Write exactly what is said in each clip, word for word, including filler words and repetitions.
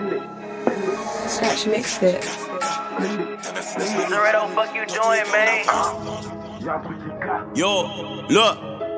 Scratch mixed it. Loretto, fuck you doing, man? Yo, look.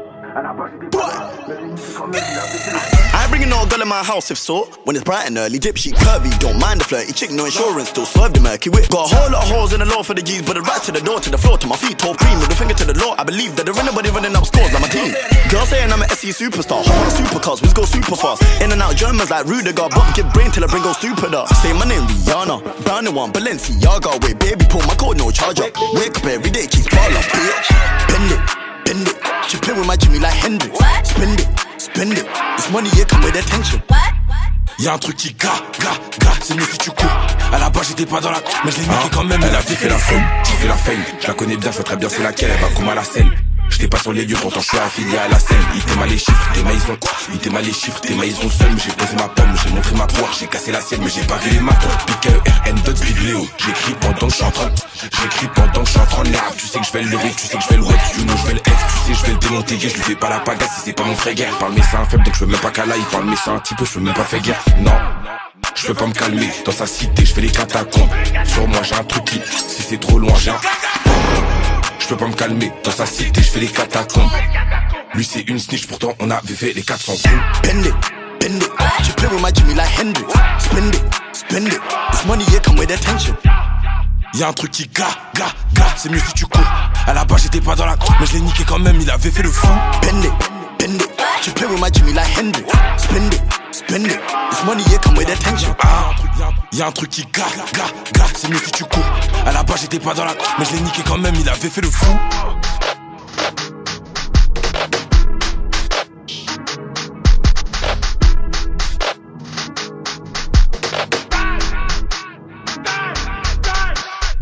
I ain't bringing no girl in my house if so. When it's bright and early, dip sheet curvy. Don't mind the flirty chick, no insurance. Still swerve the murky whip. Got a whole lot of holes in the law for the G's, but the right to the door, to the floor, to my feet, toe cream with the finger to the law. I believe that there ain't nobody running up scores like my team. Girls saying I'm an S E superstar. Hot supercars, we go super fast. In and out Germans like Rudiger, but give brain till I bring go stupid up. Say my name Rihanna, brown and one Balenciaga. Wait, baby, pull my code, no charger. Wake up every day, keep ball up, bitch. Bend it. Bend it, she play with my Jimmy like Hendrix. Spend it, spend it, this money here come with attention. Y'a un truc qui ga, ga, ga, c'est mieux si tu cours. À la base j'étais pas dans la, mais je l'ai niqué quand même. Elle a fait la fame, j'ai fait la fame. Je la connais bien, je vois très bien c'est laquelle. Elle va comme à la selle. J'étais pas sur les lieux, pourtant je suis affilié à la scène. Il t'aima les chiffres, t'aima ils ont. Il t'aima les chiffres, t'aima ils ont seul. Mais j'ai posé ma pomme, j'ai montré ma poire, j'ai cassé la sienne, mais j'ai pas vu les maths. Pique R N d'autres vidéos. J'écris pendant que je suis en train. J'écris pendant que je suis en train de l'herbe. Tu sais que je vais le lever, tu sais que je vais le wet, you know je vais le F. Tu sais je vais le démonter, je lui fais pas la pagasse si c'est pas mon frère guerre. Parle mais c'est un faible donc je veux même pas qu'à là. Il parle mais c'est un petit peu, je veux même pas faire guerre. Non. Je peux pas me calmer, dans sa cité je fais les catacombes. Sur moi j'ai un truc qui, si c'est trop loin j'ai un. Je peux pas me calmer, dans sa cité je fais les catacombes. Lui c'est une snitch, pourtant on avait fait les quatre cents coups. Bend it, bend it, she play with my Jimmy like Hendrix. Spend it, spend it, this money here come with attention. Y'a un truc qui ga, ga, ga, c'est mieux si tu cours. À la base j'étais pas dans la, mais je l'ai niqué quand même, il avait fait le fou. Bend it, bend it, she play with my Jimmy like Hendrix. Spend it, spend it, this money here come with attention. Ah, y'a un truc qui ga, ga, ga, c'est mieux si tu cours. À la base j'étais pas dans la, mais je l'ai niqué quand même, il avait fait le fou.